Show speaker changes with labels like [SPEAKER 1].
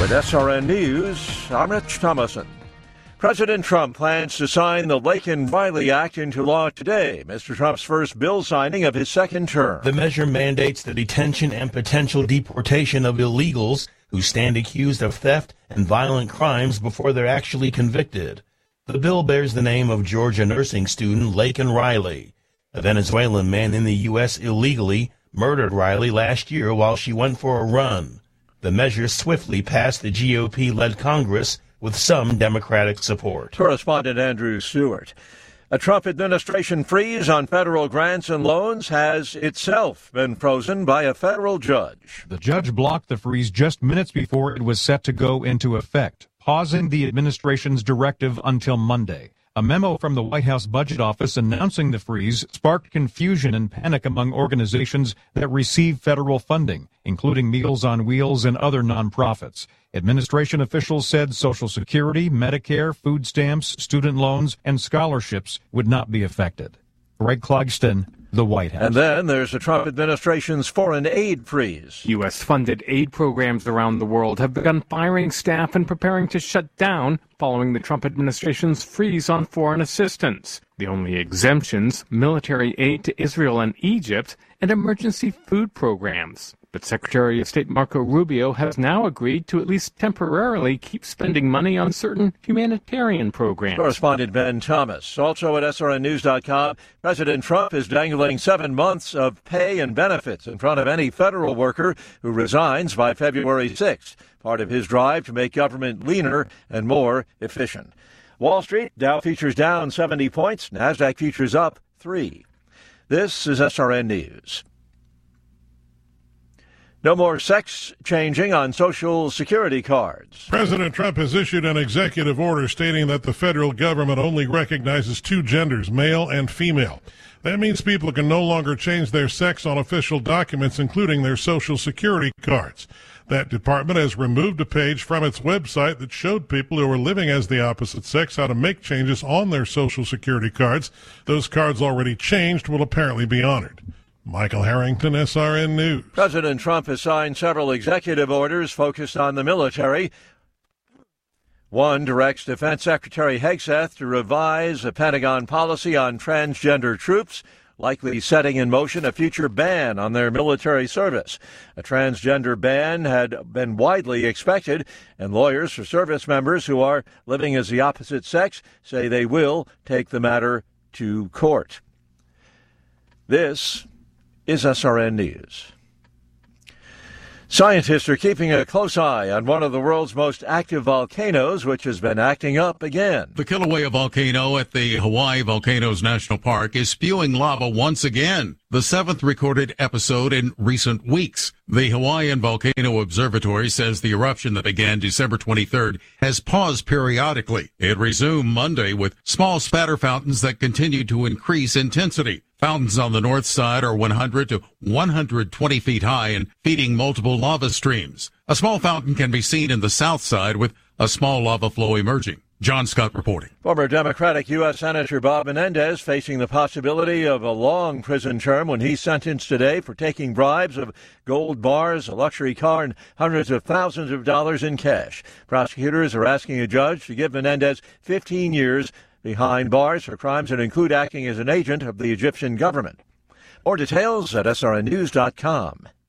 [SPEAKER 1] With SRN News, I'm Rich Thomason. President Trump plans to sign the Laken-Riley Act into law today, Mr. Trump's first bill signing of his second term.
[SPEAKER 2] The measure mandates the detention and potential deportation of illegals who stand accused of theft and violent crimes before they're actually convicted. The bill bears the name of Georgia nursing student Laken Riley. A Venezuelan man in the U.S. illegally murdered Riley last year while she went for a run. The measure swiftly passed the GOP-led Congress with some Democratic support.
[SPEAKER 1] Correspondent Andrew Stewart. A Trump administration freeze on federal grants and loans has itself been frozen by a federal judge.
[SPEAKER 3] The judge blocked the freeze just minutes before it was set to go into effect, pausing the administration's directive until Monday. A memo from the White House Budget Office announcing the freeze sparked confusion and panic among organizations that receive federal funding, including Meals on Wheels and other nonprofits. Administration officials said Social Security, Medicare, food stamps, student loans, and scholarships would not be affected. Greg Clugston, the White House.
[SPEAKER 1] And then there's the Trump administration's foreign aid freeze.
[SPEAKER 4] U.S.-funded aid programs around the world have begun firing staff and preparing to shut down following the Trump administration's freeze on foreign assistance. The only exemptions, military aid to Israel and Egypt, and emergency food programs. But Secretary of State Marco Rubio has now agreed to at least temporarily keep spending money on certain humanitarian programs.
[SPEAKER 1] Correspondent Ben Thomas. Also at SRNnews.com, President Trump is dangling 7 months of pay and benefits in front of any federal worker who resigns by February 6th, part of his drive to make government leaner and more efficient. Wall Street, Dow futures down 70 points, NASDAQ futures up 3. This is SRN News. No more sex changing on Social Security cards.
[SPEAKER 5] President Trump has issued an executive order stating that the federal government only recognizes 2 genders, male and female. That means people can no longer change their sex on official documents, including their Social Security cards. That department has removed a page from its website that showed people who are living as the opposite sex how to make changes on their Social Security cards. Those cards already changed will apparently be honored. Michael Harrington, SRN News.
[SPEAKER 1] President Trump has signed several executive orders focused on the military. One directs Defense Secretary Hegseth to revise a Pentagon policy on transgender troops, likely setting in motion a future ban on their military service. A transgender ban had been widely expected, and lawyers for service members who are living as the opposite sex say they will take the matter to court. This is SRN News. Scientists are keeping a close eye on one of the world's most active volcanoes, which has been acting up again.
[SPEAKER 6] The Kilauea volcano at the Hawaii Volcanoes National Park is spewing lava once again, the 7th recorded episode in recent weeks. The Hawaiian Volcano Observatory says the eruption that began December 23rd has paused periodically. It resumed Monday with small spatter fountains that continue to increase intensity. Fountains on the north side are 100 to 120 feet high and feeding multiple lava streams. A small fountain can be seen in the south side with a small lava flow emerging. John Scott reporting.
[SPEAKER 1] Former Democratic U.S. Senator Bob Menendez facing the possibility of a long prison term when he's sentenced today for taking bribes of gold bars, a luxury car, and hundreds of thousands of dollars in cash. Prosecutors are asking a judge to give Menendez 15 years behind bars for crimes that include acting as an agent of the Egyptian government. More details at srnnews.com.